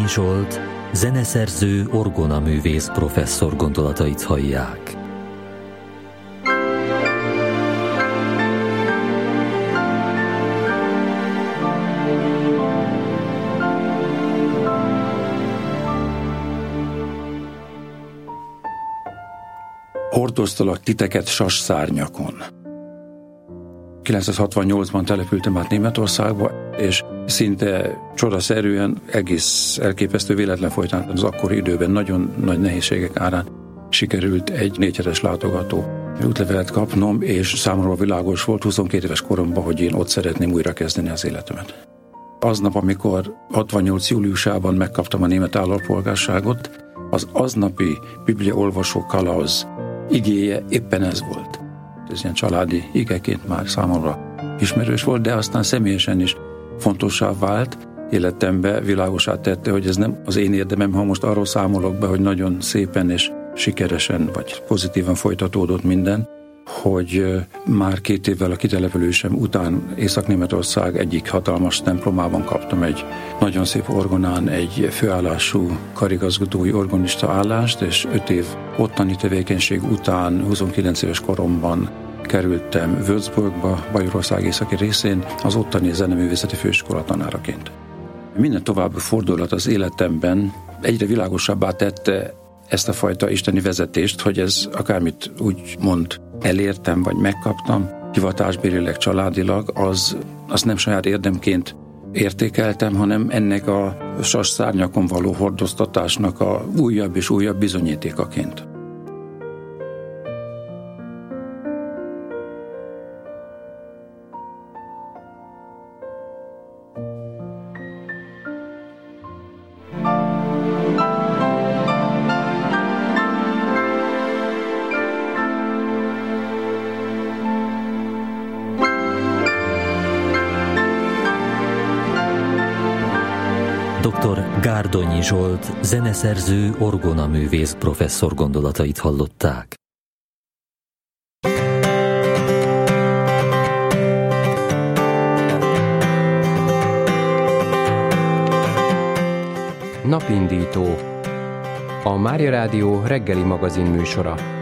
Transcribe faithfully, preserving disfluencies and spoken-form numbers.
Gárdonyi Zsolt, zeneszerző, orgonaművész professzor gondolatait hallják. Hordoztalak titeket sasszárnyakon. kilencszázhatvannyolcban települtem át Németországba, és szinte csodaszerűen, egész elképesztő véletlen folytán az akkori időben nagyon nagy nehézségek árán sikerült egy négyhetes látogató útlevelet kapnom, és számomra világos volt huszonkét éves koromban, hogy én ott szeretném újra kezdeni az életemet. Aznap, amikor hatvannyolc júliusában megkaptam a német állampolgárságot, az aznapi bibliaolvasó kalauz igéje éppen ez volt. Ez ilyen családi igeként már számomra ismerős volt, de aztán személyesen is fontossá vált, életembe világosá tette, hogy ez nem az én érdemem, ha most arról számolok be, hogy nagyon szépen és sikeresen vagy pozitívan folytatódott minden, hogy már két évvel a kitelepülésem után Észak-Németország egyik hatalmas templomában kaptam egy nagyon szép orgonán egy főállású karigazgatói orgonista állást, és öt év ottani tevékenység után huszonkilenc éves koromban kerültem Würzburgba, Bajorország északi részén, az ottani zeneművészeti főiskola tanáraként. Minden további fordulat az életemben egyre világosabbá tette ezt a fajta isteni vezetést, hogy ez akármit úgy mond elértem, vagy megkaptam, hivatásbérileg, családilag, az, azt nem saját érdemként értékeltem, hanem ennek a sasszárnyakon való hordoztatásnak a újabb és újabb bizonyítékaként. doktor Gárdonyi Zsolt, zeneszerző, orgonaművész professzor gondolatait hallották. Napindító. A Mária Rádió reggeli magazin műsora.